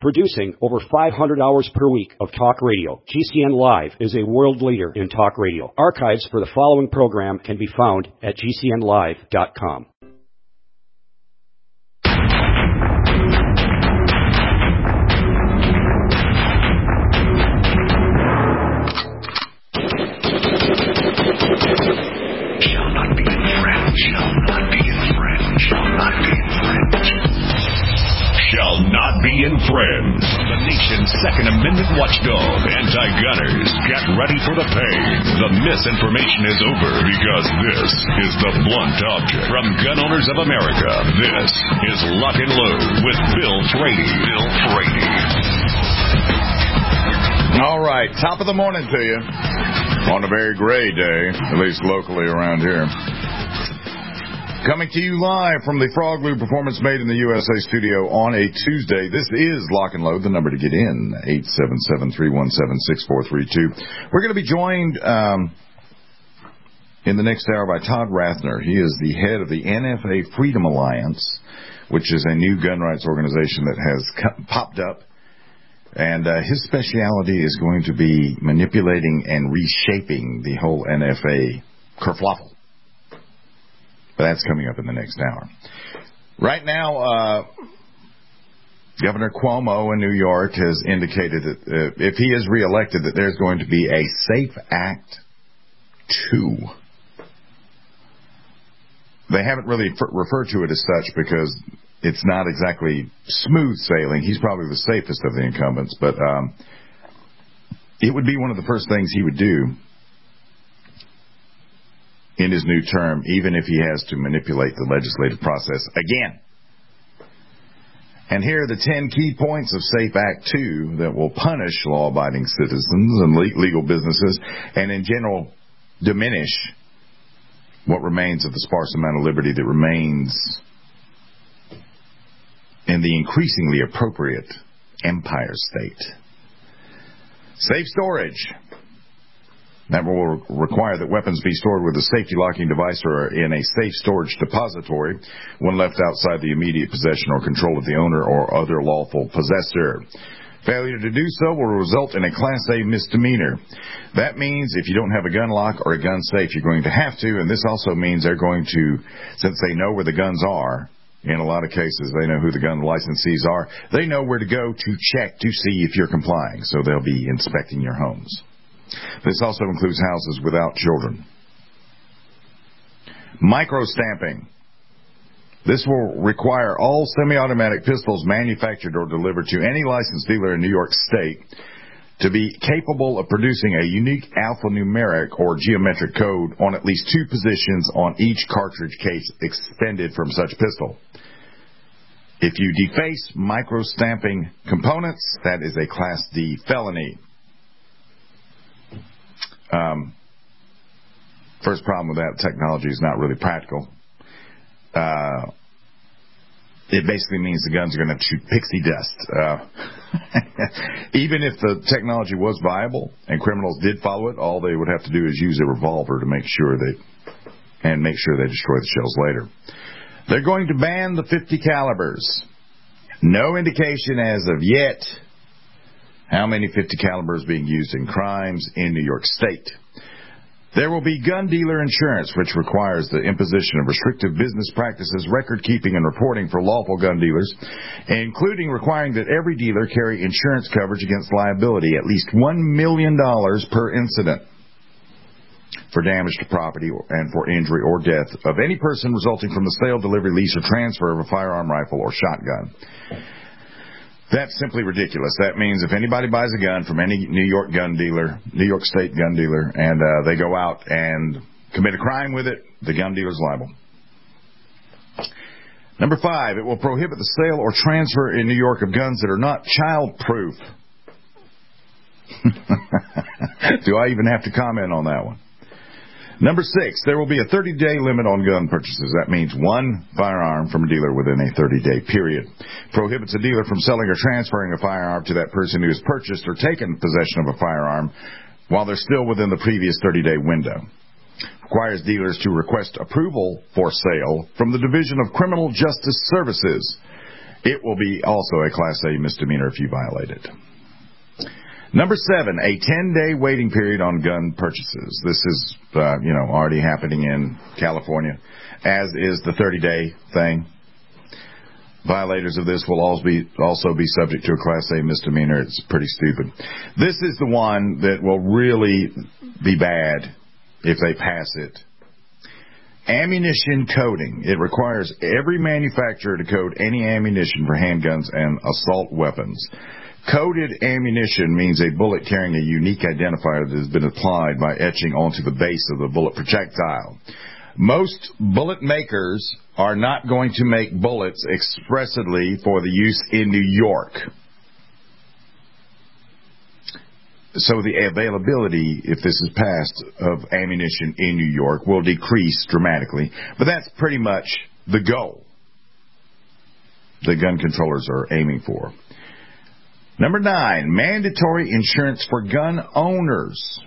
Producing over 500 hours per week of talk radio, GCN Live is a world leader in talk radio. Archives for the following program can be found at gcnlive.com. Shall not be infringed. Shall not be infringed. Shall not be infringed. Shall not be infringed. The nation's Second Amendment watchdog, anti-gunners, get ready for the pain. The misinformation is over because this is the blunt object. From Gun Owners of America, this is Lock and Load with Bill Frady. Bill Frady. All right, top of the morning to you on a very gray day, at least locally around here. Coming to you live from the Frog Lube Performance Made in the USA studio on a Tuesday. This is Lock and Load, the number to get in, 877-317-6432. We're going to be joined in the next hour by Todd Rathner. He is the head of the NFA Freedom Alliance, which is a new gun rights organization that has popped up. And his specialty is going to be manipulating and reshaping the whole NFA kerfluffle. But that's coming up in the next hour. Right now, Governor Cuomo in New York has indicated that if he is reelected, that there's going to be a SAFE Act 2. They haven't really referred to it as such because it's not exactly smooth sailing. He's probably the safest of the incumbents, but it would be one of the first things he would do in his new term, even if he has to manipulate the legislative process again. And here are the 10 key points of SAFE Act 2 that will punish law-abiding citizens and legal businesses and, in general, diminish what remains of the sparse amount of liberty that remains in the increasingly appropriate Empire State. Safe storage. That will require that weapons be stored with a safety locking device or in a safe storage depository when left outside the immediate possession or control of the owner or other lawful possessor. Failure to do so will result in a Class A misdemeanor. That means if you don't have a gun lock or a gun safe, you're going to have to, and this also means they're going to, since they know where the guns are, in a lot of cases, they know who the gun licensees are. They know where to go to check to see if you're complying, so they'll be inspecting your homes. This also includes houses without children. Micro-stamping. This will require all semi-automatic pistols manufactured or delivered to any licensed dealer in New York State to be capable of producing a unique alphanumeric or geometric code on at least 2 positions on each cartridge case expended from such pistol. If you deface micro-stamping components, that is a Class D felony. First problem with that, technology is not really practical. It basically means the guns are going to shoot pixie dust. Even if the technology was viable and criminals did follow it, all they would have to do is use a revolver to make sure they destroy the shells later. They're going to ban the .50 calibers. No indication as of yet how many .50 calibers being used in crimes in New York State. There will be gun dealer insurance, which requires the imposition of restrictive business practices, record keeping, and reporting for lawful gun dealers, including requiring that every dealer carry insurance coverage against liability, at least $1 million per incident for damage to property and for injury or death of any person resulting from the sale, delivery, lease, or transfer of a firearm, rifle, or shotgun. That's simply ridiculous. That means if anybody buys a gun from any New York State gun dealer, and they go out and commit a crime with it, the gun dealer's liable. Number 5, it will prohibit the sale or transfer in New York of guns that are not child-proof. Do I even have to comment on that one? Number 6, there will be a 30-day limit on gun purchases. That means 1 firearm from a dealer within a 30-day period. Prohibits a dealer from selling or transferring a firearm to that person who has purchased or taken possession of a firearm while they're still within the previous 30-day window. Requires dealers to request approval for sale from the Division of Criminal Justice Services It will be also a Class A misdemeanor if you violate it. Number 7, a 10-day waiting period on gun purchases. This is, already happening in California, as is the 30-day thing. Violators of this will also be subject to a Class A misdemeanor. It's pretty stupid. This is the one that will really be bad if they pass it. Ammunition coding. It requires every manufacturer to code any ammunition for handguns and assault weapons. Coded ammunition means a bullet carrying a unique identifier that has been applied by etching onto the base of the bullet projectile. Most bullet makers are not going to make bullets expressly for the use in New York. So the availability, if this is passed, of ammunition in New York will decrease dramatically. But that's pretty much the goal the gun controllers are aiming for. Number 9, mandatory insurance for gun owners.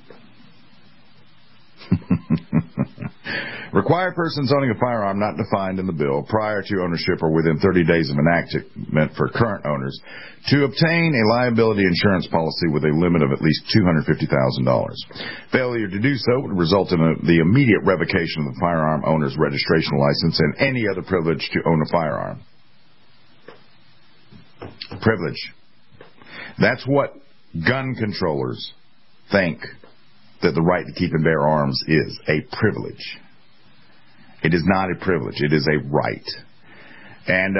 Require persons owning a firearm not defined in the bill prior to ownership or within 30 days of enactment for current owners to obtain a liability insurance policy with a limit of at least $250,000. Failure to do so would result in the immediate revocation of the firearm owner's registration license and any other privilege to own a firearm. Privilege. That's what gun controllers think that the right to keep and bear arms is, a privilege. It is not a privilege. It is a right. And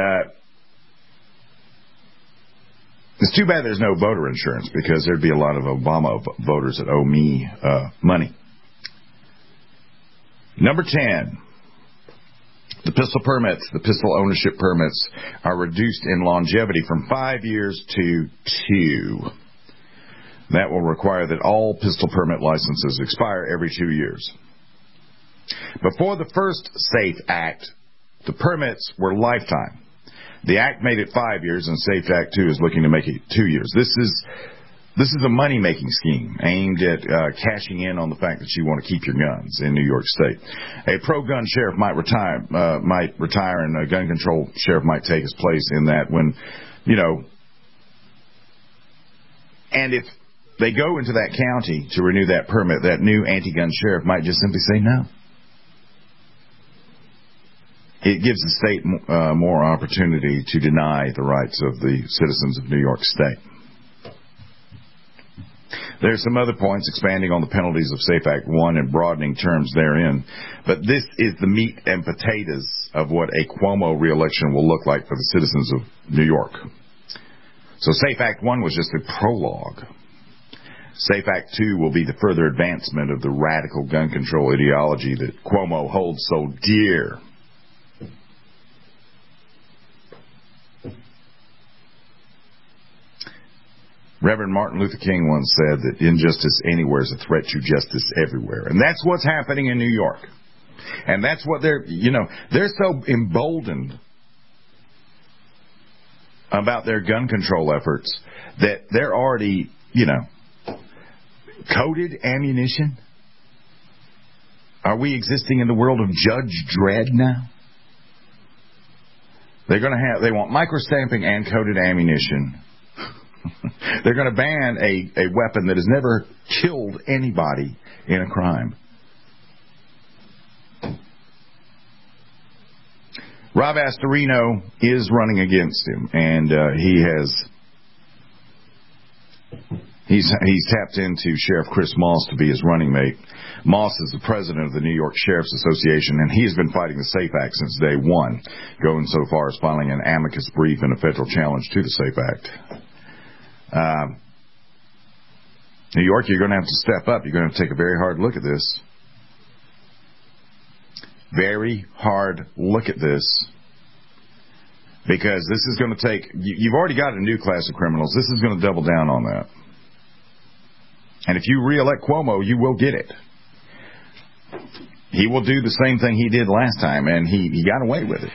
it's too bad there's no voter insurance, because there'd be a lot of Obama voters that owe me money. Number 10, the pistol permits, the pistol ownership permits are reduced in longevity from 5 years to 2. That will require that all pistol permit licenses expire every 2 years. Before the first SAFE Act, the permits were lifetime. The Act made it 5 years, and SAFE Act 2 is looking to make it 2 years. This is a money-making scheme aimed at cashing in on the fact that you want to keep your guns in New York State. A pro-gun sheriff might retire, and a gun control sheriff might take his place in that when, and if they go into that county to renew that permit, that new anti-gun sheriff might just simply say no. It gives the state more opportunity to deny the rights of the citizens of New York State. There are some other points expanding on the penalties of SAFE Act 1 and broadening terms therein, but this is the meat and potatoes of what a Cuomo re-election will look like for the citizens of New York. So SAFE Act 1 was just a prologue. SAFE Act 2 will be the further advancement of the radical gun control ideology that Cuomo holds so dear. Reverend Martin Luther King once said that injustice anywhere is a threat to justice everywhere. And that's what's happening in New York. And that's what they're so emboldened about their gun control efforts that they're already, coded ammunition. Are we existing in the world of Judge Dredd now? They want microstamping and coded ammunition. They're going to ban a weapon that has never killed anybody in a crime. Rob Astorino is running against him, and he's tapped into Sheriff Chris Moss to be his running mate. Moss is the president of the New York Sheriff's Association, and he's been fighting the SAFE Act since day one, going so far as filing an amicus brief in a federal challenge to the SAFE Act. New York, you're going to have to step up. You're going to have to take a very hard look at this. Very hard look at this. Because this is going to take... You've already got a new class of criminals. This is going to double down on that. And if you re-elect Cuomo, you will get it. He will do the same thing he did last time, and he got away with it.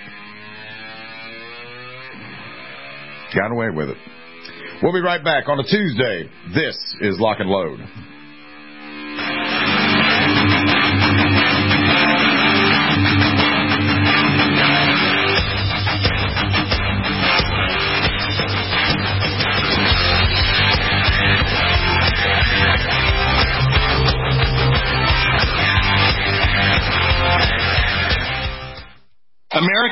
Got away with it. We'll be right back on a Tuesday. This is Lock and Load.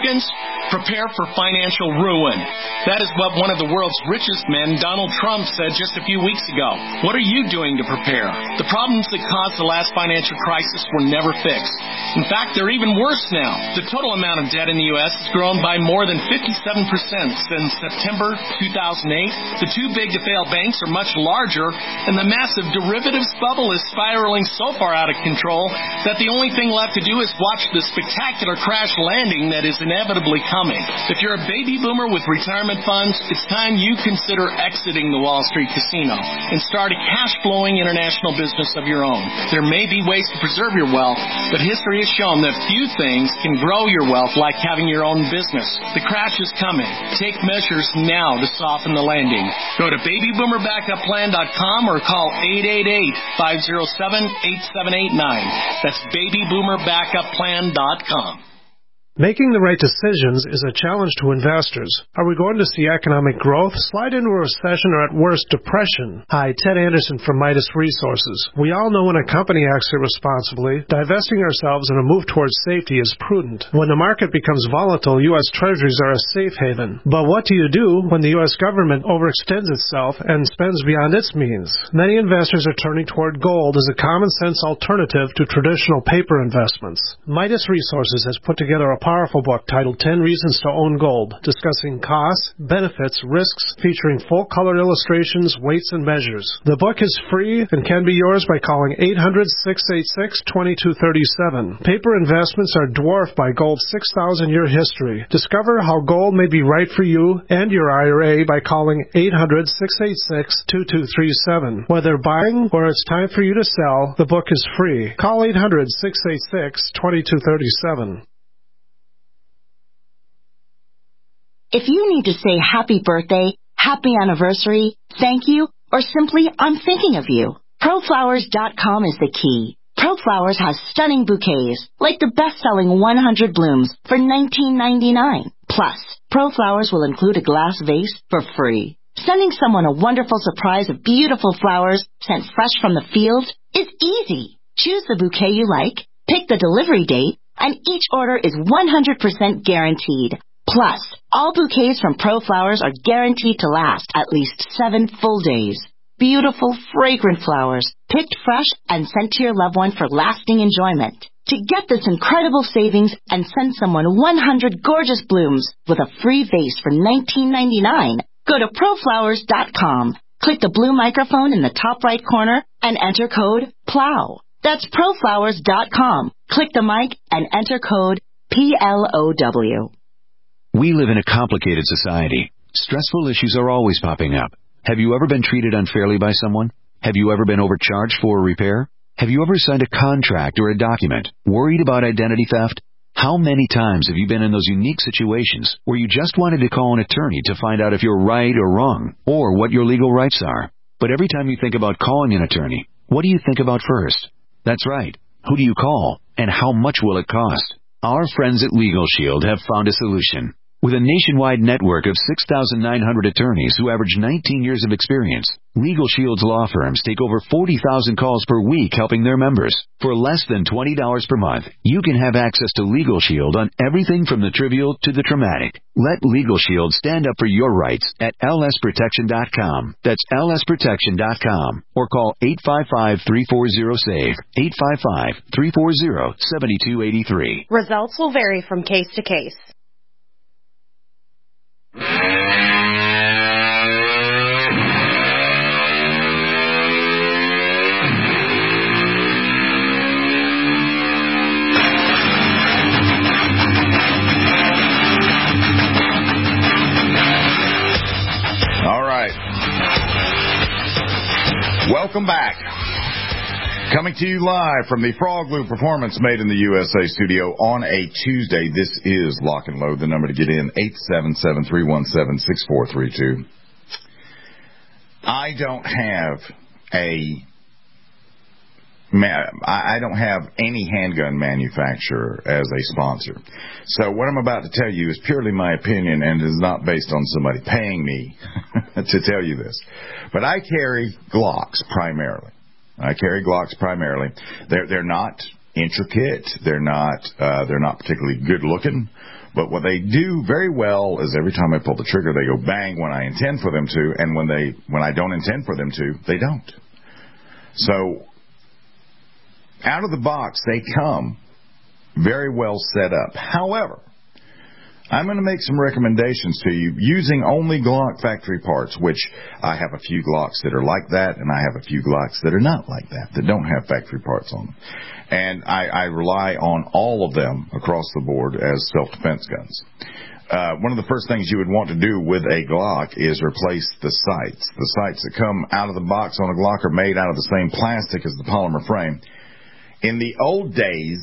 Americans, prepare for financial ruin. That is what one of the world's richest men, Donald Trump, said just a few weeks ago. What are you doing to prepare? The problems that caused the last financial crisis were never fixed. In fact, they're even worse now. The total amount of debt in the U.S. has grown by more than 57% since September 2008. The too big to fail banks are much larger, and the massive derivatives bubble is spiraling so far out of control that the only thing left to do is watch the spectacular crash landing that is inevitably coming. If you're a baby boomer with retirement funds, it's time you consider exiting the Wall Street casino and start a cash-flowing international business of your own. There may be ways to preserve your wealth, but history has shown that few things can grow your wealth like having your own business. The crash is coming. Take measures now to soften the landing. Go to babyboomerbackupPlan.com or call 888-507-8789. That's babyboomerbackupPlan.com. Making the right decisions is a challenge to investors. Are we going to see economic growth, slide into a recession, or at worst, depression? Hi, Ted Anderson from Midas Resources. We all know when a company acts irresponsibly, divesting ourselves in a move towards safety is prudent. When the market becomes volatile, U.S. Treasuries are a safe haven. But what do you do when the U.S. government overextends itself and spends beyond its means? Many investors are turning toward gold as a common-sense alternative to traditional paper investments. Midas Resources has put together a powerful book titled 10 Reasons to Own Gold, discussing costs, benefits, risks, featuring full-color illustrations, weights, and measures. The book is free and can be yours by calling 800-686-2237. Paper investments are dwarfed by gold's 6,000-year history. Discover how gold may be right for you and your IRA by calling 800-686-2237. Whether buying or it's time for you to sell, the book is free. Call 800-686-2237. If you need to say happy birthday, happy anniversary, thank you, or simply I'm thinking of you, ProFlowers.com is the key. ProFlowers has stunning bouquets, like the best-selling 100 blooms for $19.99. Plus, ProFlowers will include a glass vase for free. Sending someone a wonderful surprise of beautiful flowers sent fresh from the field is easy. Choose the bouquet you like, pick the delivery date, and each order is 100% guaranteed. Plus, all bouquets from ProFlowers are guaranteed to last at least 7 full days. Beautiful, fragrant flowers, picked fresh and sent to your loved one for lasting enjoyment. To get this incredible savings and send someone 100 gorgeous blooms with a free vase for $19.99, go to ProFlowers.com. Click the blue microphone in the top right corner and enter code PLOW. That's ProFlowers.com. Click the mic and enter code PLOW. We live in a complicated society. Stressful issues are always popping up. Have you ever been treated unfairly by someone? Have you ever been overcharged for a repair? Have you ever signed a contract or a document worried about identity theft? How many times have you been in those unique situations where you just wanted to call an attorney to find out if you're right or wrong, or what your legal rights are? But every time you think about calling an attorney, what do you think about first? That's right. Who do you call, and how much will it cost? Our friends at Legal Shield have found a solution. With a nationwide network of 6,900 attorneys who average 19 years of experience, Legal Shield's law firms take over 40,000 calls per week helping their members. For less than $20 per month, you can have access to Legal Shield on everything from the trivial to the traumatic. Let Legal Shield stand up for your rights at lsprotection.com. That's lsprotection.com. Or call 855-340-SAVE, 855-340-7283. Results will vary from case to case. All right. Welcome back. Coming to you live from the Frog Loop Performance Made in the USA studio on a Tuesday. This is Lock and Load. The number to get in, 877-317-6432. I don't have any handgun manufacturer as a sponsor. So what I'm about to tell you is purely my opinion and is not based on somebody paying me to tell you this. But I carry Glocks primarily. They're not intricate. They're not particularly good looking, But what they do very well is every time I pull the trigger, they go bang when I intend for them to, and when I don't intend for them to, they don't. So, out of the box, they come very well set up. However, I'm going to make some recommendations to you using only Glock factory parts, which I have a few Glocks that are like that, and I have a few Glocks that are not like that don't have factory parts on them. And I rely on all of them across the board as self-defense guns. One of the first things you would want to do with a Glock is replace the sights. The sights that come out of the box on a Glock are made out of the same plastic as the polymer frame. In the old days,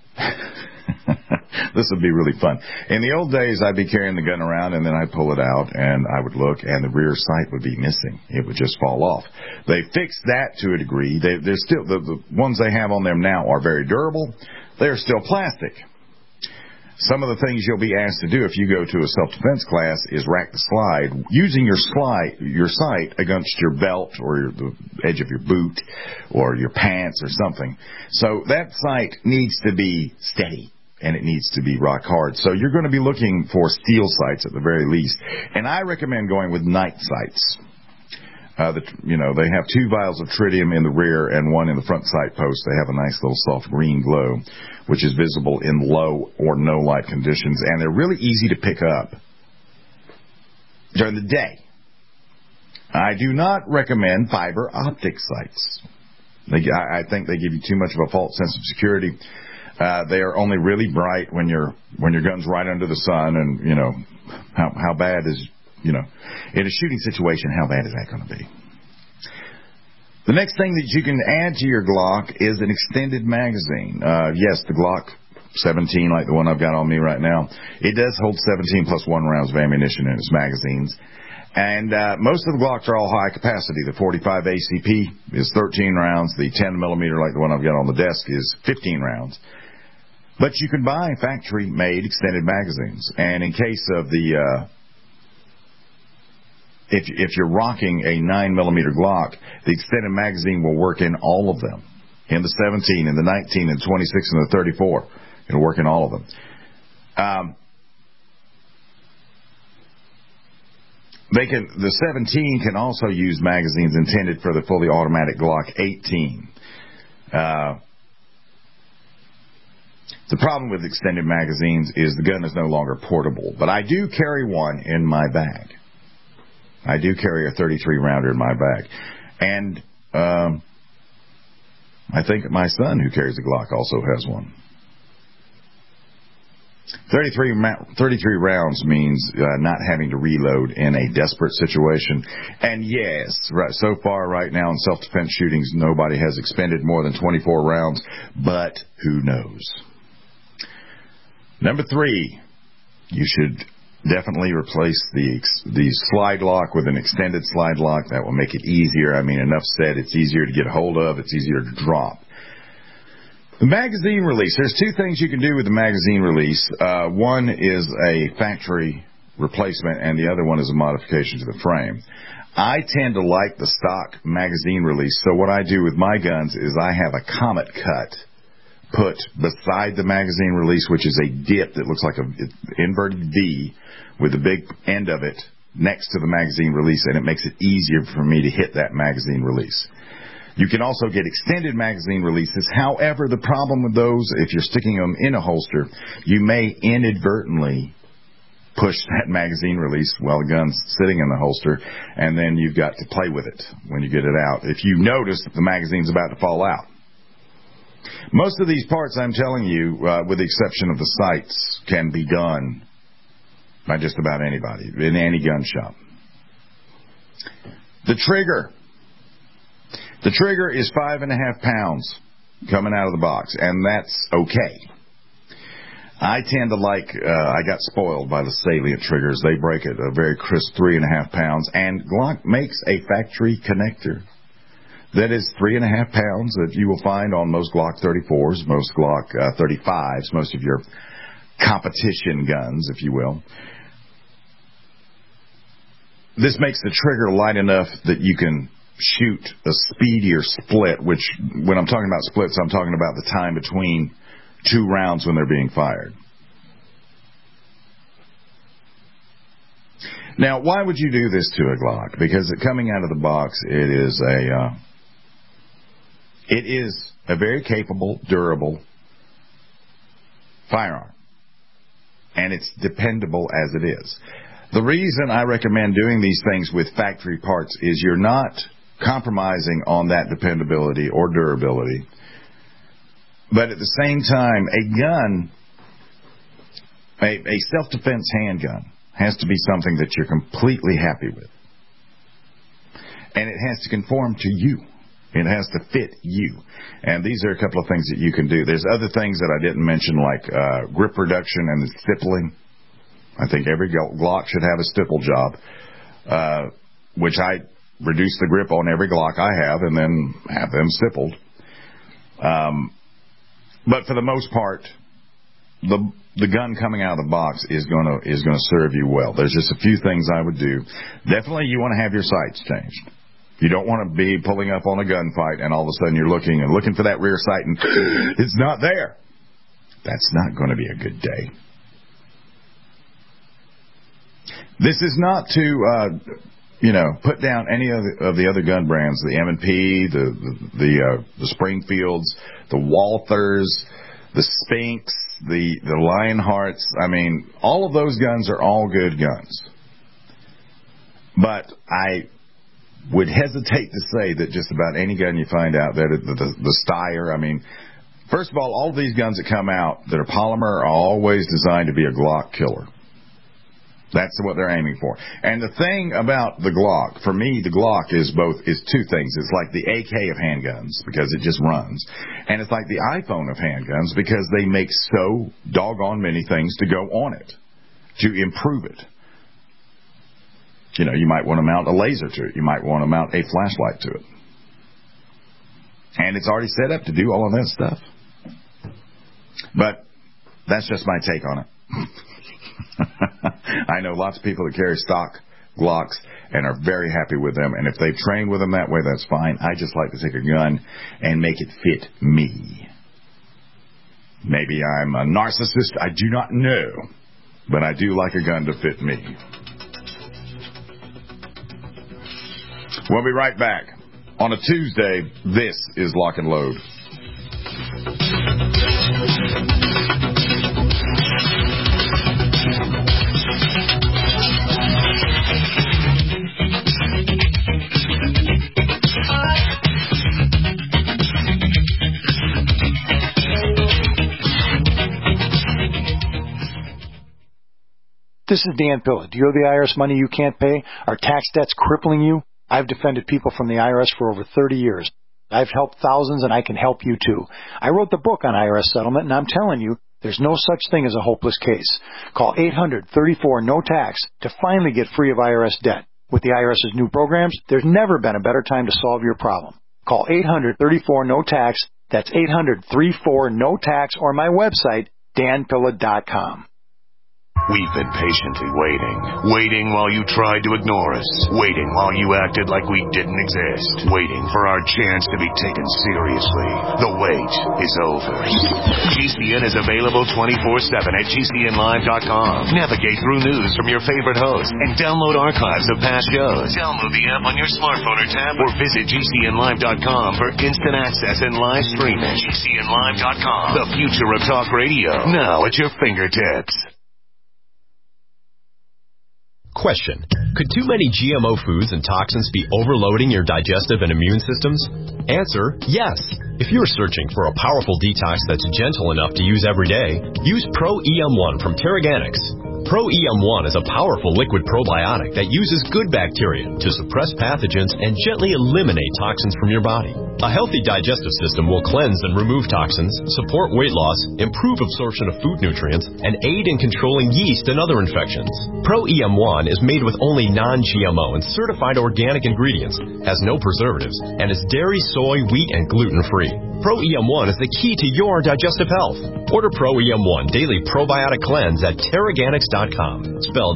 this would be really fun. In the old days, I'd be carrying the gun around, and then I'd pull it out, and I would look, and the rear sight would be missing. It would just fall off. They fixed that to a degree. They're still the ones they have on them now are very durable. They're still plastic. Some of the things you'll be asked to do if you go to a self-defense class is rack the slide, using your sight against your belt or the edge of your boot or your pants or something. So that sight needs to be steady, and it needs to be rock hard. So you're going to be looking for steel sights at the very least. And I recommend going with night sights. They have 2 vials of tritium in the rear and 1 in the front sight post. They have a nice little soft green glow, which is visible in low or no light conditions. And they're really easy to pick up during the day. I do not recommend fiber optic sights. I think they give you too much of a false sense of security. They are only really bright when your gun's right under the sun, and how bad is in a shooting situation, how bad is that going to be? The next thing that you can add to your Glock is an extended magazine. Yes, the Glock 17, like the one I've got on me right now, it does hold 17 plus 1 rounds of ammunition in its magazines. And most of the Glocks are all high capacity. The 45 ACP is 13 rounds. The 10 millimeter, like the one I've got on the desk, is 15 rounds. But you can buy factory-made extended magazines. And in case of the if you're rocking a 9mm Glock, the extended magazine will work in all of them. In the 17, in the 19, in the 26, and the 34. It'll work in all of them. The 17 can also use magazines intended for the fully automatic Glock 18. The problem with extended magazines is the gun is no longer portable. But I do carry one in my bag. I do carry a 33 rounder in my bag. And I think my son, who carries a Glock, also has one. 33 rounds means not having to reload in a desperate situation. And yes, so far right now in self-defense shootings, nobody has expended more than 24 rounds, but who knows? Number 3, you should definitely replace the slide lock with an extended slide lock. That will make it easier. I mean, enough said, it's easier to get a hold of, it's easier to drop. The magazine release. There's 2 things you can do with the magazine release. One is a factory replacement, and the other one is a modification to the frame. I tend to like the stock magazine release, so what I do with my guns is I have a Comet cut put beside the magazine release, which is a dip that looks like an inverted V with the big end of it next to the magazine release, and it makes it easier for me to hit that magazine release. You can also get extended magazine releases. However, the problem with those, if you're sticking them in a holster, you may inadvertently push that magazine release while the gun's sitting in the holster, and then you've got to play with it when you get it out, if you notice that the magazine's about to fall out. Most of these parts, I'm telling you, with the exception of the sights, can be done by just about anybody in any gun shop. The trigger. The trigger is 5.5 pounds coming out of the box, and that's okay. I tend to like, I got spoiled by the Salient triggers. They break at a very crisp 3.5 pounds, and Glock makes a factory connector that is 3.5 pounds that you will find on most Glock 34s, most Glock 35s, most of your competition guns, if you will. This makes the trigger light enough that you can shoot a speedier split, which, when I'm talking about splits, I'm talking about the time between 2 rounds when they're being fired. Now, why would you do this to a Glock? Because coming out of the box, it is a very capable, durable firearm. And it's dependable as it is. The reason I recommend doing these things with factory parts is you're not compromising on that dependability or durability. But at the same time, a self-defense handgun has to be something that you're completely happy with. And it has to conform to you. It has to fit you. And these are a couple of things that you can do. There's other things that I didn't mention, like grip reduction and the stippling. I think every Glock should have a stipple job, which I reduce the grip on every Glock I have and then have them stippled. But for the most part, the gun coming out of the box is going to serve you well. There's just a few things I would do. Definitely, you want to have your sights changed. You don't want to be pulling up on a gunfight and all of a sudden you're looking for that rear sight and it's not there. That's not going to be a good day. This is not to, put down any of the other gun brands, the M&P, the Springfields, the Walthers, the Spinks, the Lionhearts. I mean, all of those guns are all good guns. But I would hesitate to say that just about any gun you find out there, the Steyr, I mean, first of all of these guns that come out that are polymer are always designed to be a Glock killer. That's what they're aiming for. And the thing about the Glock, for me, the Glock is two things. It's like the AK of handguns because it just runs. And it's like the iPhone of handguns because they make so doggone many things to go on it to improve it. You might want to mount a laser to it. You might want to mount a flashlight to it. And it's already set up to do all of that stuff. But that's just my take on it. I know lots of people that carry stock Glocks and are very happy with them. And if they've trained with them that way, that's fine. I just like to take a gun and make it fit me. Maybe I'm a narcissist. I do not know. But I do like a gun to fit me. We'll be right back. On a Tuesday, this is Lock and Load. This is Dan Pilla. Do you owe the IRS money you can't pay? Are tax debts crippling you? I've defended people from the IRS for over 30 years. I've helped thousands, and I can help you too. I wrote the book on IRS settlement, and I'm telling you, there's no such thing as a hopeless case. Call 800-34-NO-TAX to finally get free of IRS debt. With the IRS's new programs, there's never been a better time to solve your problem. Call 800-34-NO-TAX. That's 800-34-NO-TAX, or my website, danpilla.com. We've been patiently waiting while you tried to ignore us, waiting while you acted like we didn't exist, waiting for our chance to be taken seriously. The wait is over. GCN is available 24/7 at GCNlive.com. Navigate through news from your favorite hosts and download archives of past shows. Download the app on your smartphone or tablet or visit GCNlive.com for instant access and live streaming. GCNlive.com, the future of talk radio, now at your fingertips. Question: could too many GMO foods and toxins be overloading your digestive and immune systems? Answer: yes. If you're searching for a powerful detox that's gentle enough to use every day, use Pro EM1 from Terraganics. Pro EM1 is a powerful liquid probiotic that uses good bacteria to suppress pathogens and gently eliminate toxins from your body. A healthy digestive system will cleanse and remove toxins, support weight loss, improve absorption of food nutrients, and aid in controlling yeast and other infections. Pro EM1 is made with only non-GMO and certified organic ingredients, has no preservatives, and is dairy, soy, wheat, and gluten-free. Pro EM1 is the key to your digestive health. Order Pro EM1 Daily Probiotic Cleanse at Terraganics.com, spelled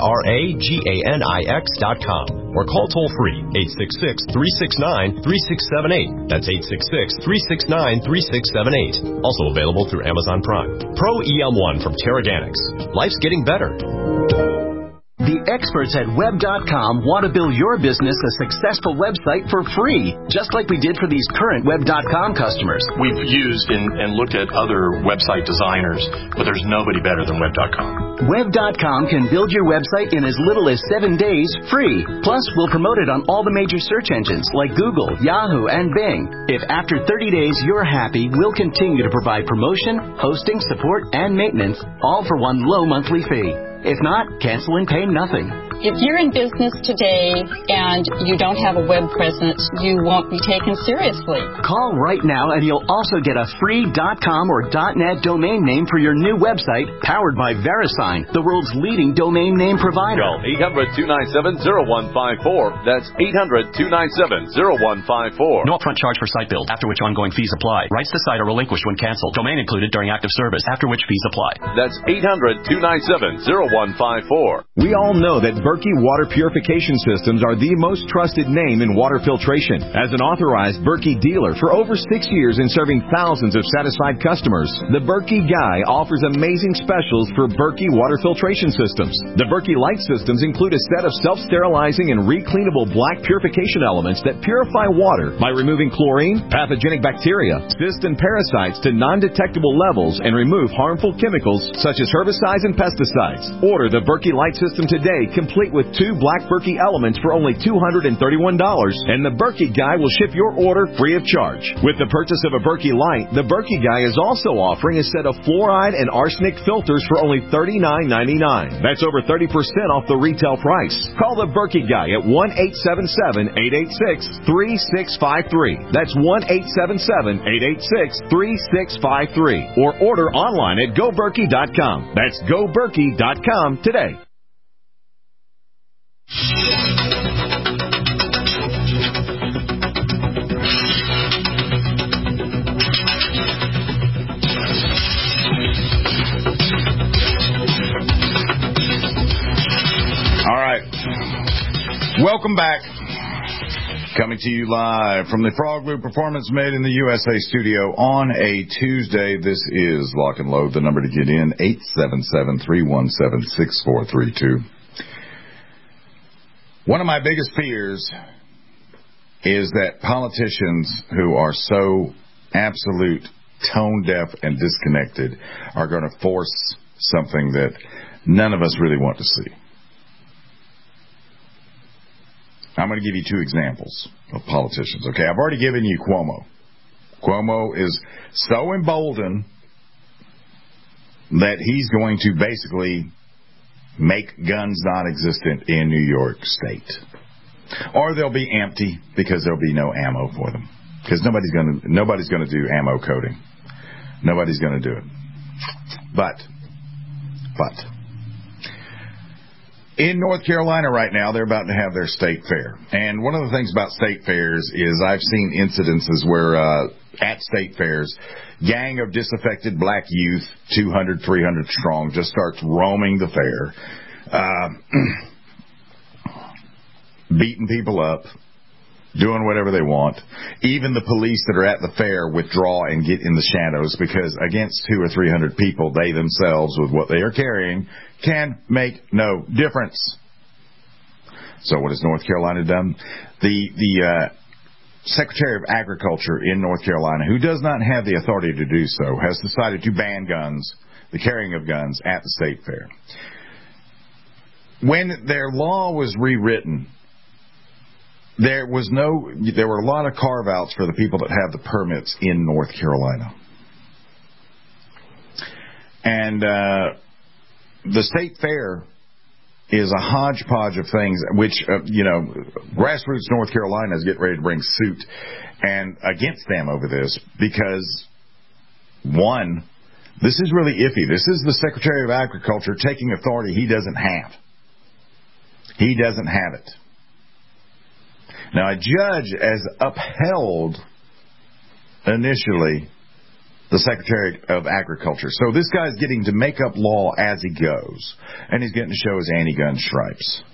TERAGANIX.com, or call toll-free 866-369-3678. That's 866-369-3678. Also available through Amazon Prime. Pro EM1 from Terraganics. Life's getting better. The The experts at Web.com want to build your business a successful website for free, just like we did for these current Web.com customers. We've used and looked at other website designers, but there's nobody better than Web.com. Web.com can build your website in as little as 7 days free. Plus, we'll promote it on all the major search engines like Google, Yahoo, and Bing. If after 30 days you're happy, we'll continue to provide promotion, hosting, support, and maintenance, all for one low monthly fee. If not, cancel and pay nothing. If you're in business today and you don't have a web presence, you won't be taken seriously. Call right now and you'll also get a free .com or .net domain name for your new website, powered by VeriSign, the world's leading domain name provider. Call 800-297-0154. That's 800-297-0154. No upfront charge for site build, after which ongoing fees apply. Rights to site are relinquished when canceled. Domain included during active service, after which fees apply. That's 800-297-0154. We all know that Berkey Water Purification Systems are the most trusted name in water filtration. As an authorized Berkey dealer for over 6 years and serving thousands of satisfied customers, the Berkey Guy offers amazing specials for Berkey Water Filtration Systems. The Berkey Light Systems include a set of self-sterilizing and recleanable black purification elements that purify water by removing chlorine, pathogenic bacteria, cysts, and parasites to non-detectable levels and remove harmful chemicals such as herbicides and pesticides. Order the Berkey Light System today, complete with 2 black Berkey elements for only $231, and the Berkey Guy will ship your order free of charge. With the purchase of a Berkey Light, the Berkey Guy is also offering a set of fluoride and arsenic filters for only $39.99. That's over 30% off the retail price. Call the Berkey Guy at 1-877-886-3653. That's 1-877-886-3653. Or order online at GoBerkey.com. That's GoBerkey.com today. All right. Welcome back. Coming to you live from the Frog Loop Performance Made in the USA studio on a Tuesday. This is Lock and Load. The number to get in, 877-317-6432. One of my biggest fears is that politicians who are so absolute tone deaf and disconnected are going to force something that none of us really want to see. I'm going to give you 2 examples of politicians. Okay, I've already given you Cuomo. Cuomo is so emboldened that he's going to basically make guns non-existent in New York State. Or they'll be empty because there'll be no ammo for them. Because nobody's going to do ammo coding. Nobody's going to do it. But in North Carolina right now, they're about to have their state fair. And one of the things about state fairs is I've seen incidences where at state fairs, gang of disaffected black youth, 200, 300 strong, just starts roaming the fair, beating people up, doing whatever they want. Even the police that are at the fair withdraw and get in the shadows because against 200 or 300 people, they themselves, with what they are carrying, can make no difference. So what has North Carolina done? The Secretary of Agriculture in North Carolina, who does not have the authority to do so, has decided to ban guns, the carrying of guns at the state fair. When their law was rewritten, there were a lot of carve-outs for the people that have the permits in North Carolina. And the state fair is a hodgepodge of things, which, grassroots North Carolina is getting ready to bring suit and against them over this because, one, this is really iffy. This is the Secretary of Agriculture taking authority he doesn't have. He doesn't have it. Now, a judge has upheld initially the Secretary of Agriculture. So this guy's getting to make up law as he goes, and he's getting to show his anti-gun stripes.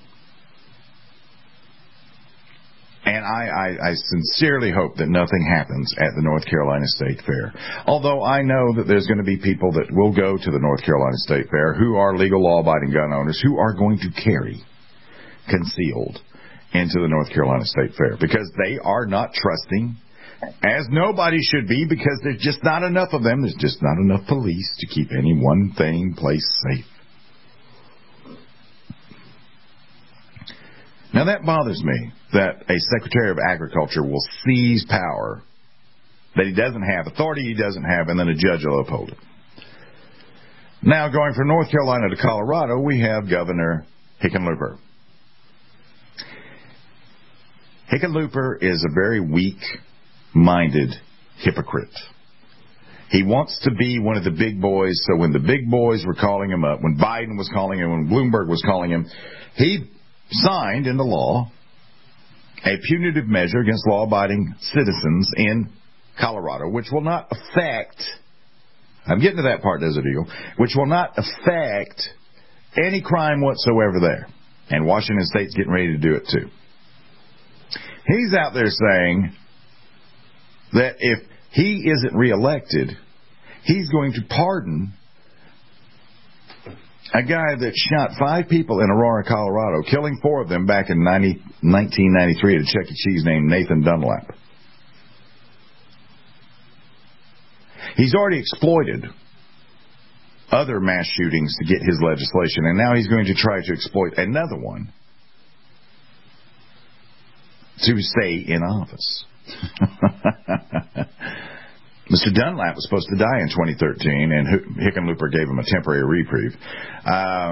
And I sincerely hope that nothing happens at the North Carolina State Fair. Although I know that there's going to be people that will go to the North Carolina State Fair who are legal law-abiding gun owners who are going to carry concealed into the North Carolina State Fair because they are not trusting, as nobody should be, because there's just not enough of them. There's just not enough police to keep any one place safe. Now that bothers me, that a Secretary of Agriculture will seize power that he doesn't have, authority he doesn't have, and then a judge will uphold it. Now, going from North Carolina to Colorado, we have Governor Hickenlooper. Hickenlooper is a very weak-minded hypocrite. He wants to be one of the big boys, so when the big boys were calling him up, when Biden was calling him, when Bloomberg was calling him, he signed into law a punitive measure against law-abiding citizens in Colorado, which will not affect, I'm getting to that part, Desert Eagle, which will not affect any crime whatsoever there. And Washington State's getting ready to do it too. He's out there saying that if he isn't reelected, he's going to pardon a guy that shot 5 people in Aurora, Colorado, killing 4 of them back in 1993 at a Chuck E. Cheese named Nathan Dunlap. He's already exploited other mass shootings to get his legislation, and now he's going to try to exploit another one to stay in office. Mr. Dunlap was supposed to die in 2013, and Hickenlooper gave him a temporary reprieve. I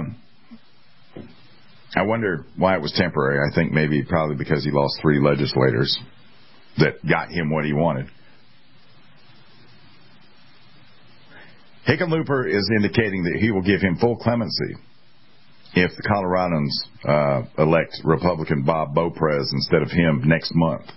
wonder why it was temporary. I think probably because he lost 3 legislators that got him what he wanted. Hickenlooper is indicating that he will give him full clemency if the Coloradans elect Republican Bob Beauprez instead of him next month.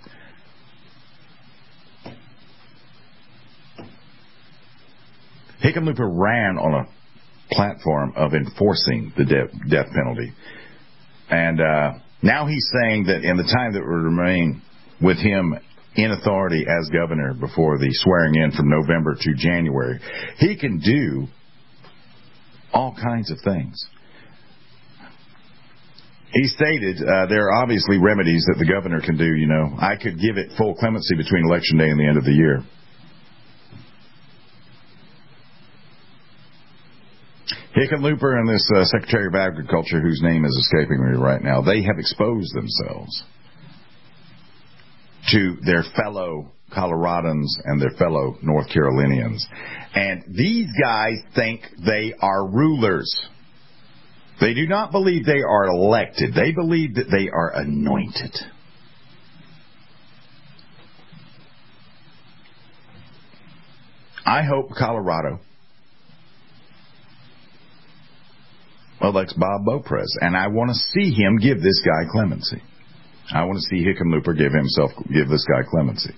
Hickenlooper ran on a platform of enforcing the death penalty. And now he's saying that in the time that will remain with him in authority as governor before the swearing in from November to January, he can do all kinds of things. He stated there are obviously remedies that the governor can do. You know, I could give it full clemency between Election Day and the end of the year. Hickenlooper and this Secretary of Agriculture, whose name is escaping me right now, they have exposed themselves to their fellow Coloradans and their fellow North Carolinians. And these guys think they are rulers. They do not believe they are elected. They believe that they are anointed. I hope Colorado elects Bob Beauprez, and I want to see him give this guy clemency. I want to see Hickenlooper give this guy clemency.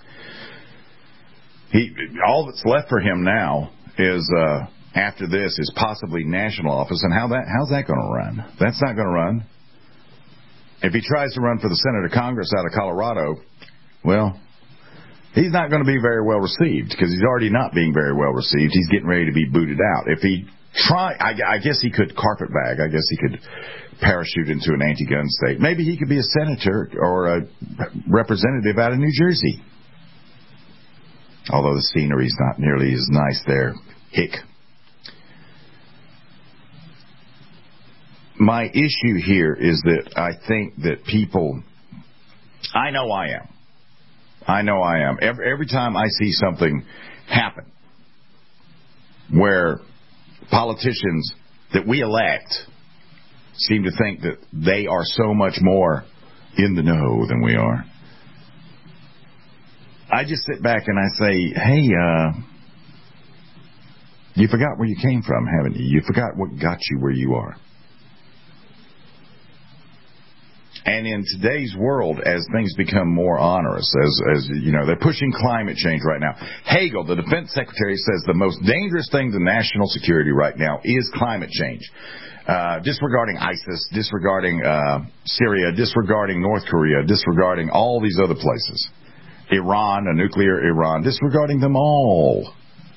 All that's left for him now is after this is possibly national office, and how's that going to run? That's not going to run. If he tries to run for the Senate or Congress out of Colorado, well, he's not going to be very well received because he's already not being very well received. He's getting ready to be booted out. If he I guess he could carpetbag. I guess he could parachute into an anti-gun state. Maybe he could be a senator or a representative out of New Jersey. Although the scenery's not nearly as nice there. Hick. My issue here is that I think that people... I know I am. Every time I see something happen where politicians that we elect seem to think that they are so much more in the know than we are, I just sit back and I say, hey, you forgot where you came from, haven't you? You forgot what got you where you are. And in today's world, as things become more onerous, as you know, they're pushing climate change right now. Hagel, the defense secretary, says the most dangerous thing to national security right now is climate change. Disregarding ISIS, disregarding Syria, disregarding North Korea, disregarding all these other places. Iran, a nuclear Iran, disregarding them all.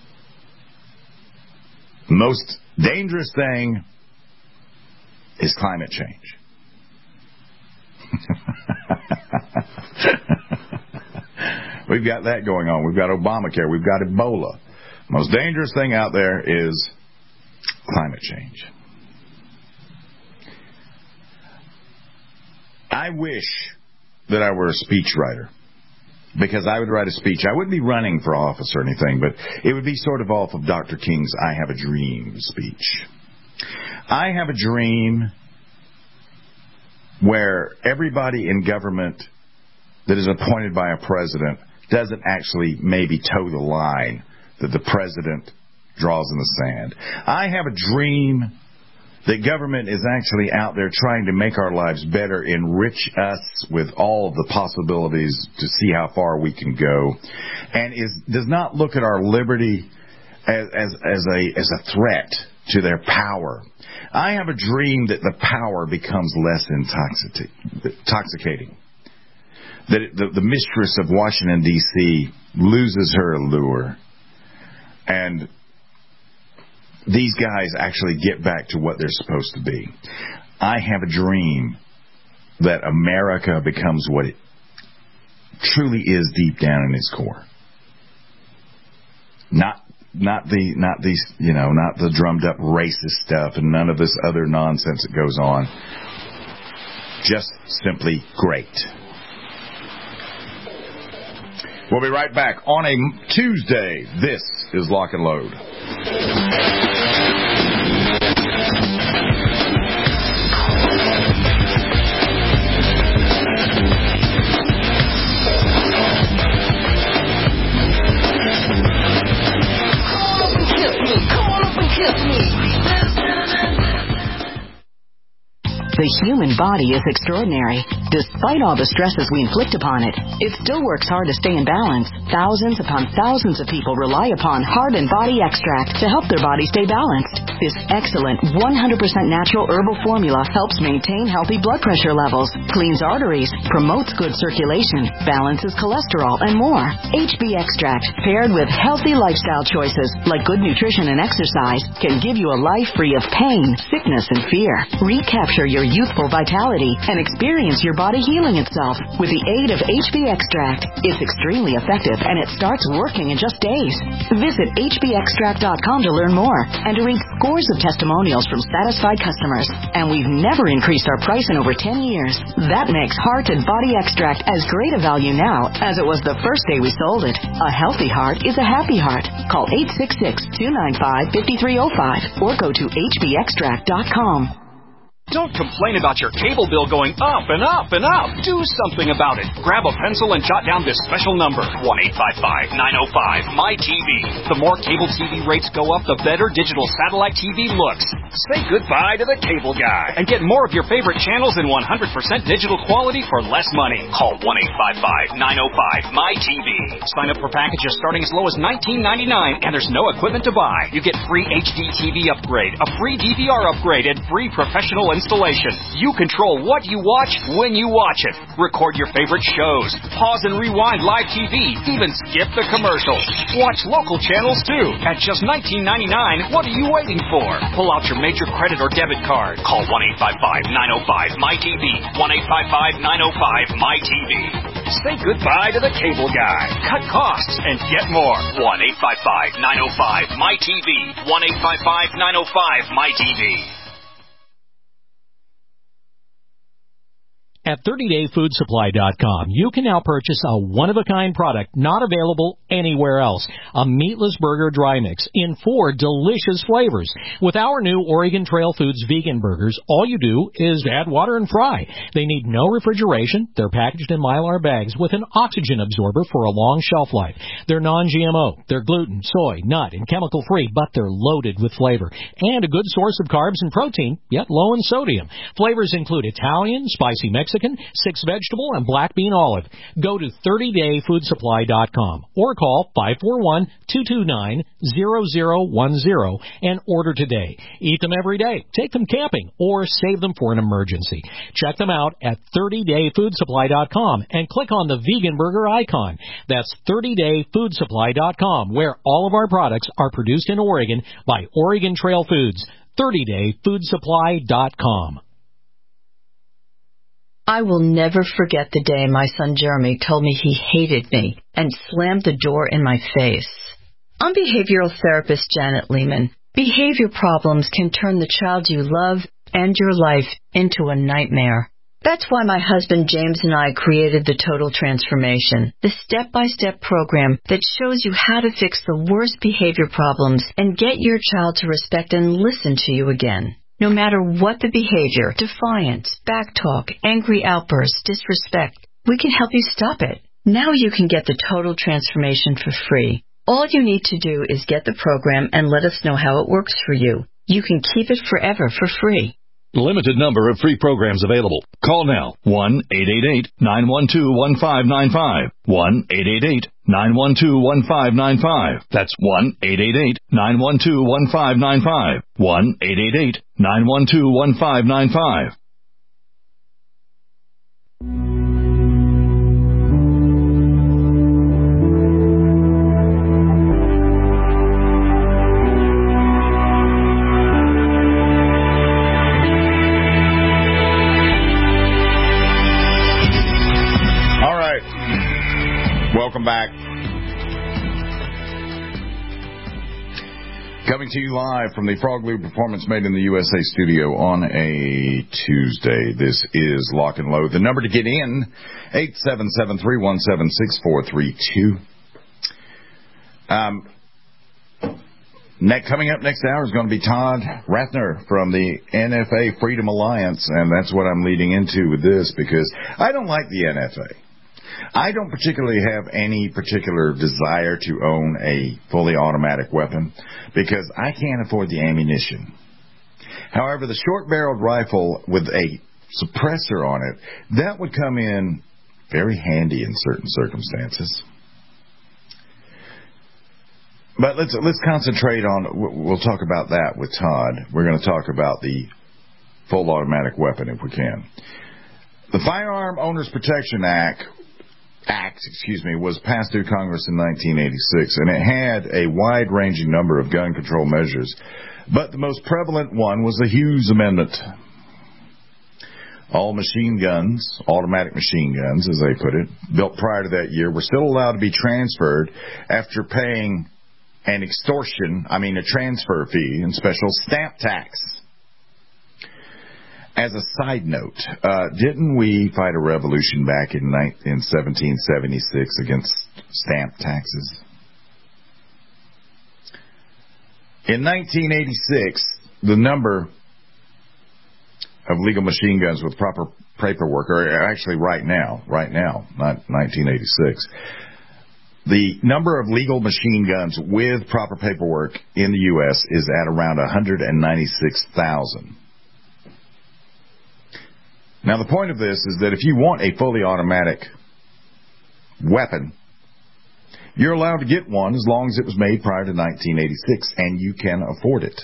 The most dangerous thing is climate change. We've got that going on. We've got Obamacare. We've got Ebola. Most dangerous thing out there is climate change. I wish that I were a speechwriter, because I would write a speech. I wouldn't be running for office or anything, but it would be sort of off of Dr. King's I Have a Dream speech. I have a dream where everybody in government that is appointed by a president doesn't actually maybe toe the line that the president draws in the sand. I have a dream that government is actually out there trying to make our lives better, enrich us with all of the possibilities to see how far we can go, and does not look at our liberty as a threat to their power. I have a dream that the power becomes less intoxicating. That the mistress of Washington, D.C. loses her allure. And these guys actually get back to what they're supposed to be. I have a dream that America becomes what it truly is deep down in its core. Not the drummed up racist stuff and none of this other nonsense that goes on. Just simply great. We'll be right back on a Tuesday. This is Lock and Load. The human body is extraordinary. Despite all the stresses we inflict upon it, it still works hard to stay in balance. Thousands upon thousands of people rely upon Heart and Body Extract to help their body stay balanced. This excellent 100% natural herbal formula helps maintain healthy blood pressure levels, cleans arteries, promotes good circulation, balances cholesterol, and more. HB Extract, paired with healthy lifestyle choices like good nutrition and exercise, can give you a life free of pain, sickness, and fear. Recapture your youthful vitality and experience your body healing itself with the aid of HB Extract. It's extremely effective and it starts working in just days. Visit hbextract.com to learn more and to read scores of testimonials from satisfied customers. And we've never increased our price in over 10 years. That makes Heart and Body Extract as great a value now as it was the first day we sold it. A healthy heart is a happy heart. Call 866-295-5305 or go to hbextract.com. Don't complain about your cable bill going up and up and up. Do something about it. Grab a pencil and jot down this special number, 1-855-905-MY-TV. The more cable TV rates go up, the better digital satellite TV looks. Say goodbye to the cable guy and get more of your favorite channels in 100% digital quality for less money. Call 1-855-905-MY-TV. Sign up for packages starting as low as $19.99 and there's no equipment to buy. You get free HD TV upgrade, a free DVR upgrade, and free professional installation. You control what you watch when you watch it. Record your favorite shows. Pause and rewind live TV. Even skip the commercials. Watch local channels too. At just $19.99, what are you waiting for? Pull out your major credit or debit card. Call 1-855-905-MY-TV. 1-855-905-MY-TV. Say goodbye to the cable guy. Cut costs and get more. 1-855-905-MY-TV. 1-855-905-MY-TV. At 30dayfoodsupply.com, you can now purchase a one-of-a-kind product not available anywhere else. A meatless burger dry mix in 4 delicious flavors. With our new Oregon Trail Foods vegan burgers, all you do is add water and fry. They need no refrigeration. They're packaged in Mylar bags with an oxygen absorber for a long shelf life. They're non-GMO. They're gluten, soy, nut, and chemical-free, but they're loaded with flavor. And a good source of carbs and protein, yet low in sodium. Flavors include Italian, spicy Mexican, 6-vegetable, and black bean olive. Go to 30dayfoodsupply.com or call 541-229-0010 and order today. Eat them every day, take them camping, or save them for an emergency. Check them out at 30dayfoodsupply.com and click on the vegan burger icon. That's 30dayfoodsupply.com, where all of our products are produced in Oregon by Oregon Trail Foods. 30dayfoodsupply.com. I will never forget the day my son Jeremy told me he hated me and slammed the door in my face. I'm behavioral therapist Janet Lehman. Behavior problems can turn the child you love and your life into a nightmare. That's why my husband James and I created the Total Transformation, the step-by-step program that shows you how to fix the worst behavior problems and get your child to respect and listen to you again. No matter what the behavior, defiance, backtalk, angry outbursts, disrespect, we can help you stop it. Now you can get the Total Transformation for free. All you need to do is get the program and let us know how it works for you. You can keep it forever for free. Limited number of free programs available. Call now. 1-888-912-1595. 1-888-912-1595. That's 1-888-912-1595. 1-888-912-1595. Welcome back. Coming to you live from the Frog Lube Performance Made in the USA studio on a Tuesday. This is Lock and Load. The number to get in, 877-317-6432. Coming up next hour is going to be Todd Rathner from the NFA Freedom Alliance, and that's what I'm leading into with this because I don't like the NFA. I don't particularly have any particular desire to own a fully automatic weapon because I can't afford the ammunition. However, the short-barreled rifle with a suppressor on it, that would come in very handy in certain circumstances. But let's concentrate on, we'll talk about that with Todd. We're going to talk about the full automatic weapon if we can. The Firearm Owners Protection Act was passed through Congress in 1986, and it had a wide-ranging number of gun control measures. But the most prevalent one was the Hughes Amendment. All machine guns, automatic machine guns, as they put it, built prior to that year, were still allowed to be transferred after paying a transfer fee and special stamp tax. As a side note, didn't we fight a revolution back in 1776 against stamp taxes? In 1986, the number of legal machine guns with proper paperwork, or actually right now, not 1986, the number of legal machine guns with proper paperwork in the U.S. is at around 196,000. Now, the point of this is that if you want a fully automatic weapon, you're allowed to get one as long as it was made prior to 1986, and you can afford it.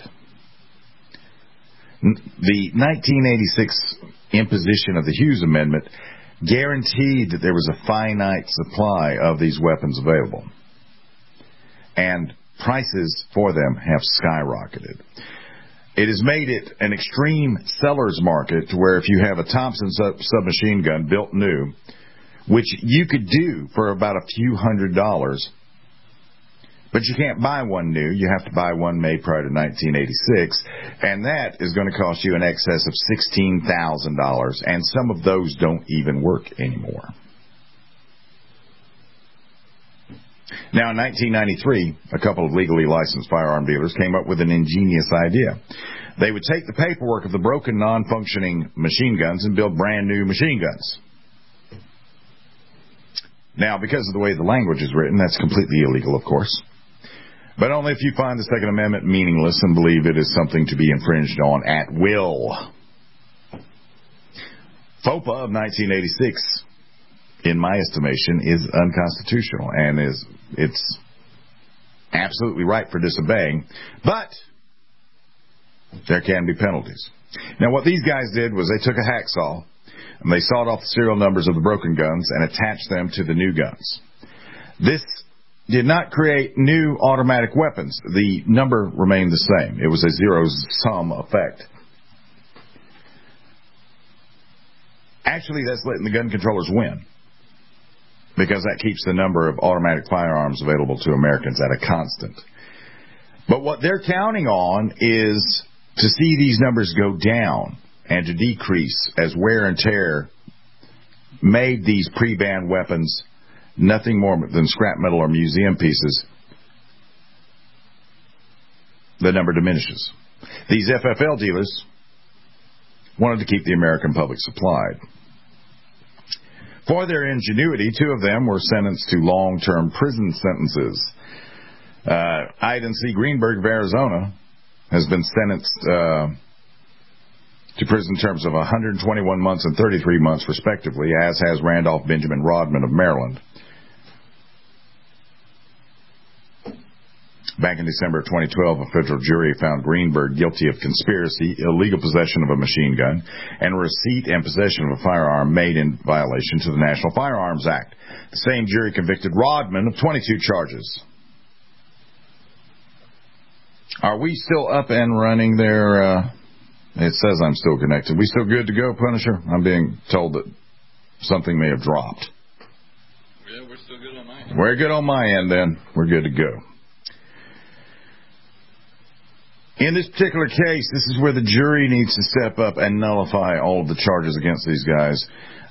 The 1986 imposition of the Hughes Amendment guaranteed that there was a finite supply of these weapons available, and prices for them have skyrocketed. It has made it an extreme seller's market to where if you have a Thompson submachine gun built new, which you could do for about a few $100s, but you can't buy one new. You have to buy one made prior to 1986, and that is going to cost you in excess of $16,000, and some of those don't even work anymore. Now, in 1993, a couple of legally licensed firearm dealers came up with an ingenious idea. They would take the paperwork of the broken, non-functioning machine guns and build brand new machine guns. Now, because of the way the language is written, that's completely illegal, of course. But only if you find the Second Amendment meaningless and believe it is something to be infringed on at will. FOPA of 1986, in my estimation, is unconstitutional, and it's absolutely right for disobeying, but there can be penalties. Now, what these guys did was they took a hacksaw and they sawed off the serial numbers of the broken guns and attached them to the new guns. This did not create new automatic weapons. The number remained the same. It was a zero-sum effect. Actually, that's letting the gun controllers win, because that keeps the number of automatic firearms available to Americans at a constant. But what they're counting on is to see these numbers go down and to decrease as wear and tear made these pre-banned weapons nothing more than scrap metal or museum pieces. The number diminishes. These FFL dealers wanted to keep the American public supplied. For their ingenuity, 2 of them were sentenced to long-term prison sentences. Iden C. Greenberg of Arizona has been sentenced to prison terms of 121 months and 33 months, respectively, as has Randolph Benjamin Rodman of Maryland. Back in December of 2012, a federal jury found Greenberg guilty of conspiracy, illegal possession of a machine gun, and receipt and possession of a firearm made in violation to the National Firearms Act. The same jury convicted Rodman of 22 charges. Are we still up and running there? It says I'm still connected. We still good to go, Punisher? I'm being told that something may have dropped. Yeah, we're still good on my end. We're good on my end, then. We're good to go. In this particular case, this is where the jury needs to step up and nullify all of the charges against these guys.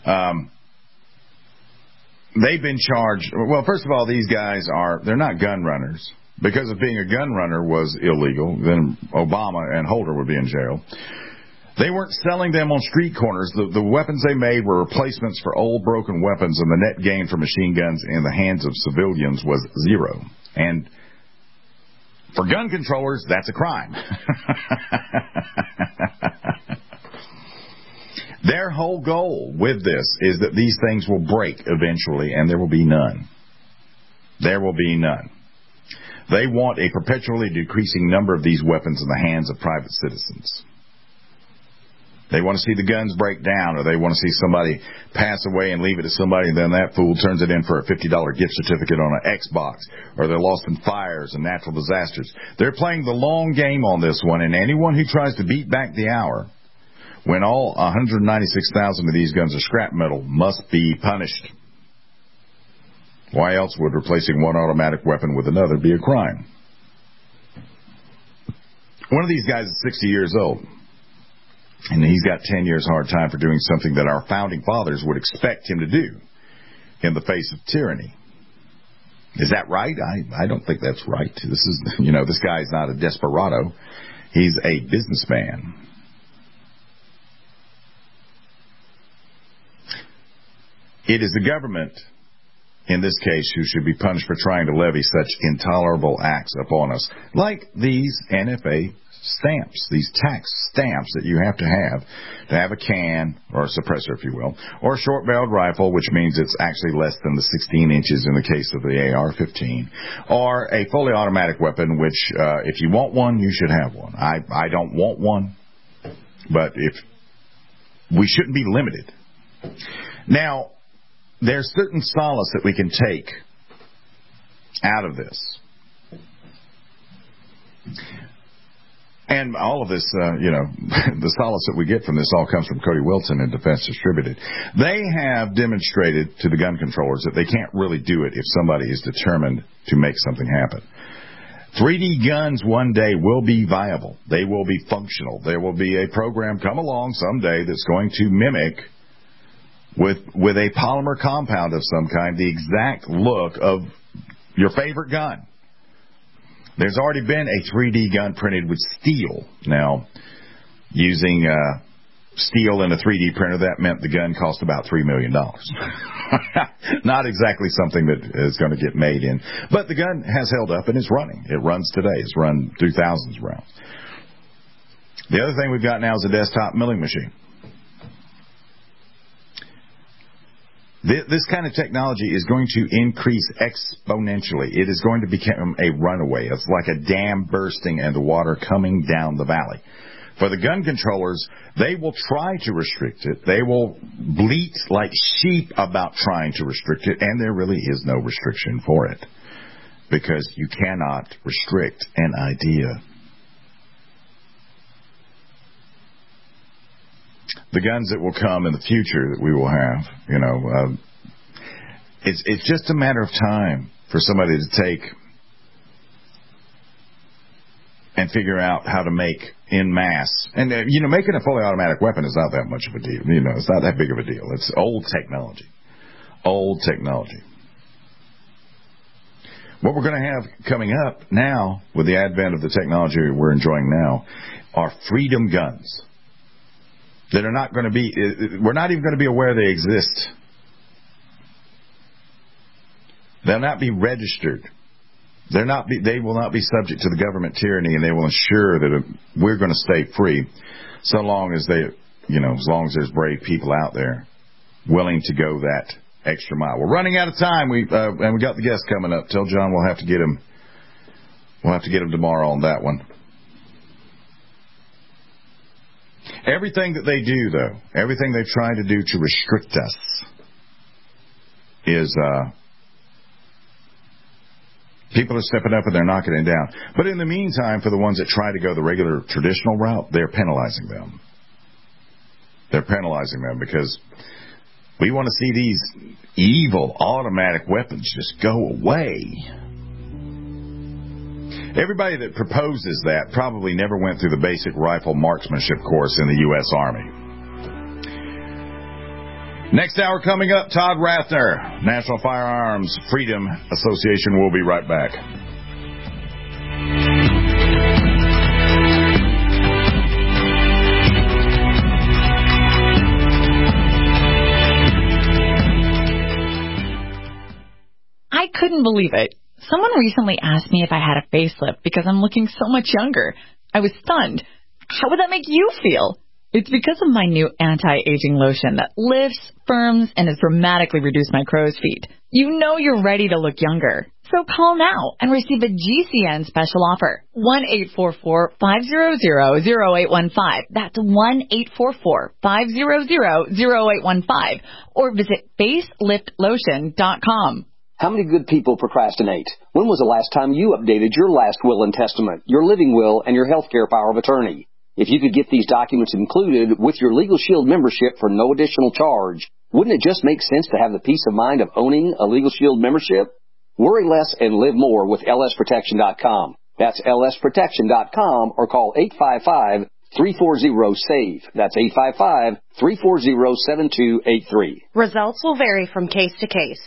They've been charged. Well, first of all, these guys they're not gun runners. Because of being a gun runner was illegal, then Obama and Holder would be in jail. They weren't selling them on street corners. The weapons they made were replacements for old broken weapons, and the net gain for machine guns in the hands of civilians was zero. And for gun controllers, that's a crime. Their whole goal with this is that these things will break eventually, and there will be none. There will be none. They want a perpetually decreasing number of these weapons in the hands of private citizens. They want to see the guns break down, or they want to see somebody pass away and leave it to somebody, and then that fool turns it in for a $50 gift certificate on an Xbox, or they're lost in fires and natural disasters. They're playing the long game on this one, and anyone who tries to beat back the hour, when all 196,000 of these guns are scrap metal, must be punished. Why else would replacing one automatic weapon with another be a crime? One of these guys is 60 years old, and he's got 10 years hard time for doing something that our founding fathers would expect him to do in the face of tyranny. Is that right? I don't think that's right. This guy's not a desperado. He's a businessman. It is the government, in this case, who should be punished for trying to levy such intolerable acts upon us, like these NFA stamps, these tax stamps that you have to have a can, or a suppressor, if you will, or a short-barreled rifle, which means it's actually less than the 16 inches in the case of the AR-15, or a fully automatic weapon, which, if you want one, you should have one. I don't want one, but we shouldn't be limited. Now, there's certain solace that we can take out of this. And all of this, the solace that we get from this all comes from Cody Wilson and Defense Distributed. They have demonstrated to the gun controllers that they can't really do it if somebody is determined to make something happen. 3D guns one day will be viable. They will be functional. There will be a program come along someday that's going to mimic, with a polymer compound of some kind, the exact look of your favorite gun. There's already been a 3D gun printed with steel. Now, using steel in a 3D printer, that meant the gun cost about $3 million. Not exactly something that is going to get made in. But the gun has held up and is running. It runs today. It's run through thousands of rounds. The other thing we've got now is a desktop milling machine. This kind of technology is going to increase exponentially. It is going to become a runaway. It's like a dam bursting and the water coming down the valley. For the gun controllers, they will try to restrict it. They will bleat like sheep about trying to restrict it, and there really is no restriction for it, because you cannot restrict an idea. the guns that will come in the future that we will have. It's just a matter of time for somebody to take and figure out how to make en masse. And, making a fully automatic weapon is not that much of a deal. It's not that big of a deal. It's old technology. Old technology. What we're going to have coming up now, with the advent of the technology we're enjoying now, are freedom guns that are not going to be, we're not even going to be aware they exist. They'll not be registered. They will not be subject to the government tyranny, and they will ensure that we're going to stay free, so long as as long as there's brave people out there willing to go that extra mile. We're running out of time. And we got the guest coming up. Tell John we'll have to get him. We'll have to get him tomorrow on that one. Everything that they do, though, everything they try to do to restrict us is people are stepping up and they're knocking it down. But in the meantime, for the ones that try to go the regular traditional route, they're penalizing them. They're penalizing them because we want to see these evil automatic weapons just go away. Everybody that proposes that probably never went through the basic rifle marksmanship course in the U.S. Army. Next hour coming up, Todd Rathner, National Firearms Freedom Association. We'll be right back. I couldn't believe it. Someone recently asked me if I had a facelift because I'm looking so much younger. I was stunned. How would that make you feel? It's because of my new anti-aging lotion that lifts, firms, and has dramatically reduced my crow's feet. You know you're ready to look younger. So call now and receive a GCN special offer. 1-844-500-0815. That's 1-844-500-0815. Or visit faceliftlotion.com. How many good people procrastinate? When was the last time you updated your last will and testament, your living will, and your healthcare power of attorney? If you could get these documents included with your Legal Shield membership for no additional charge, wouldn't it just make sense to have the peace of mind of owning a Legal Shield membership? Worry less and live more with lsprotection.com. That's lsprotection.com, or call 855-340-SAVE. That's 855-340-7283. Results will vary from case to case.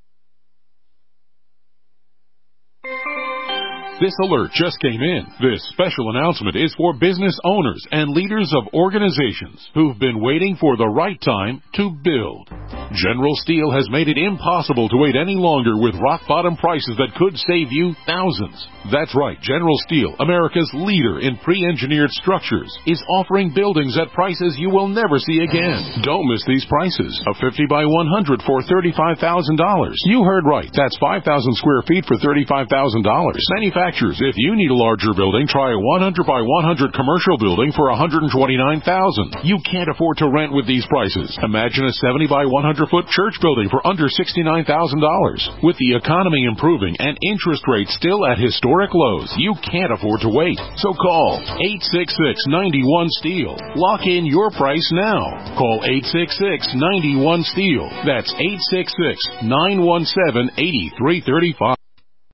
This alert just came in. This special announcement is for business owners and leaders of organizations who've been waiting for the right time to build. General Steel has made it impossible to wait any longer with rock-bottom prices that could save you thousands. That's right, General Steel, America's leader in pre-engineered structures, is offering buildings at prices you will never see again. Don't miss these prices. A 50 by 100 for $35,000. You heard right. That's 5,000 square feet for $35,000. Manufacturers, if you need a larger building, try a 100 by 100 commercial building for $129,000. You can't afford to rent with these prices. Imagine a 70 by 100 foot church building for under $69,000. With the economy improving and interest rates still at historic lows, you can't afford to wait. So call 866-91-STEEL. Lock in your price now. Call 866-91-STEEL. That's 866-917-8335.